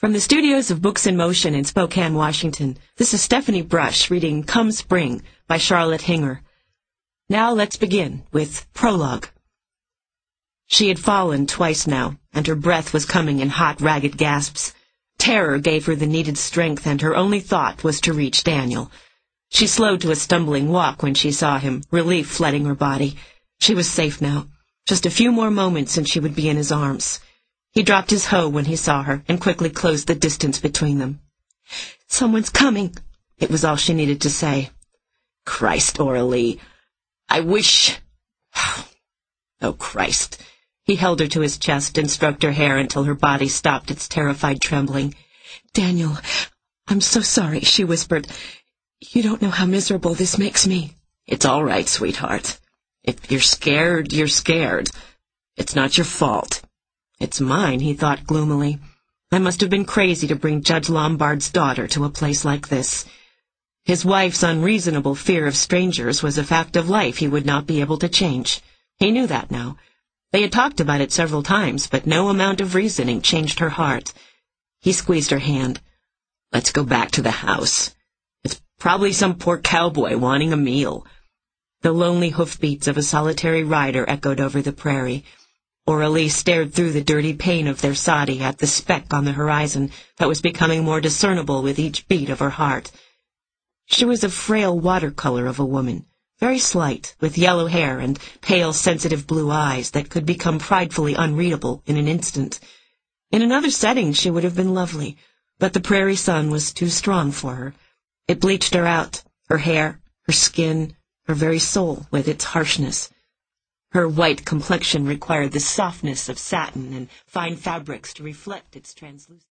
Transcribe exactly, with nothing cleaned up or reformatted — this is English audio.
From the studios of Books in Motion in Spokane, Washington, this is Stephanie Brush reading Come Spring by Charlotte Hinger. Now let's begin with Prologue. She had fallen twice now, and her breath was coming in hot, ragged gasps. Terror gave her the needed strength, and her only thought was to reach Daniel. She slowed to a stumbling walk when she saw him, relief flooding her body. She was safe now. Just a few more moments and she would be in his arms. He dropped his hoe when he saw her and quickly closed the distance between them. "Someone's coming," it was all she needed to say. "Christ, Aurelie, I wish—" Oh, Christ. He held her to his chest and stroked her hair until her body stopped its terrified trembling. "Daniel, I'm so sorry," she whispered. "You don't know how miserable this makes me." "It's all right, sweetheart. If you're scared, you're scared. It's not your fault." It's mine, he thought gloomily. I must have been crazy to bring Judge Lombard's daughter to a place like this. His wife's unreasonable fear of strangers was a fact of life he would not be able to change. He knew that now. They had talked about it several times, but no amount of reasoning changed her heart. He squeezed her hand. "Let's go back to the house. It's probably some poor cowboy wanting a meal." The lonely hoofbeats of a solitary rider echoed over the prairie. Aurelie stared through the dirty pane of their soddy at the speck on the horizon that was becoming more discernible with each beat of her heart. She was a frail watercolor of a woman, very slight, with yellow hair and pale, sensitive blue eyes that could become pridefully unreadable in an instant. In another setting she would have been lovely, but the prairie sun was too strong for her. It bleached her out, her hair, her skin, her very soul with its harshness. Her white complexion required the softness of satin and fine fabrics to reflect its translucence.